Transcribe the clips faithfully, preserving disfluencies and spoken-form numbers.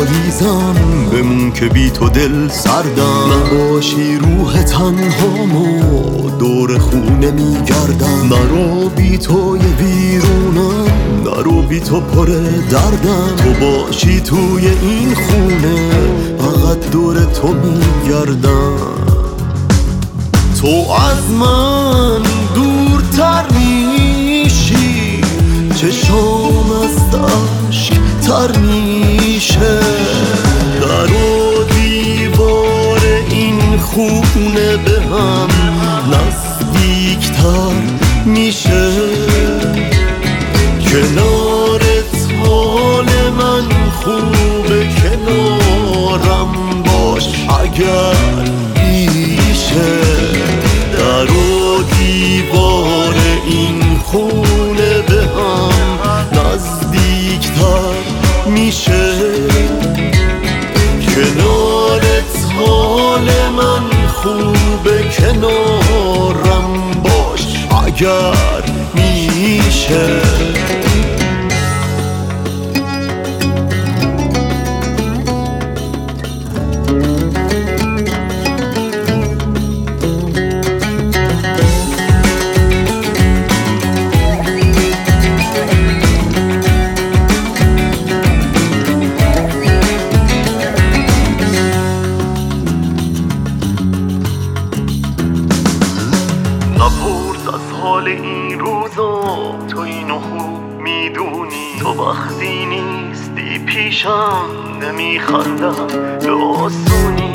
مریضم، بمون که بی تو دل سردم. نباشی روح تنهامو دور خونه میگردم. نرو بی تو یه ویرونم، نرو بی تو پر دردم. تو باشی توی این خونه فقط دور تو میگردم. تو از من دورتر میشی، چشام از عشق تر میشه. در و دیوار این خونه به هم نزدیکتر میشه. کنارت حال من خوبه، کنارم باش اگر میشه. در و دیوار این خونه به هم نزدیکتر میشه. کنارت حال من خوبه، کنارم باش اگر میشه. نپرس از حال این روزا، تو اینو خوب میدونی. تو وقتی نیستی پیشم نمیخندم به آسونی.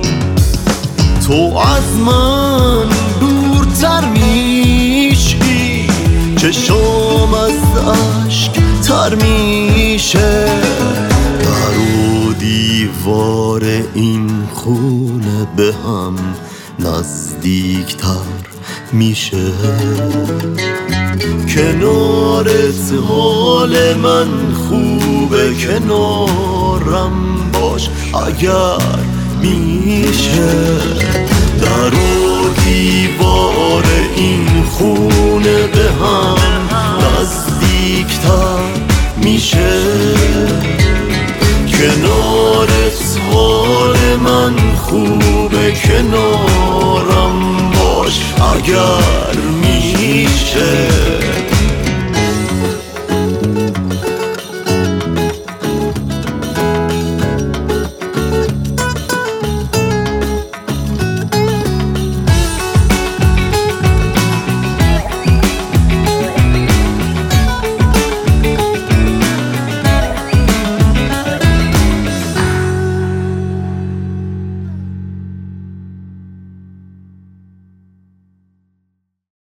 تو از من دورتر میشی، چشام از عشق تر میشه. در و دیوار این خونه به هم نزدیکتر میشه. کنارت حال من خوبه، کنارم باش اگر میشه. در و دیوار این خونه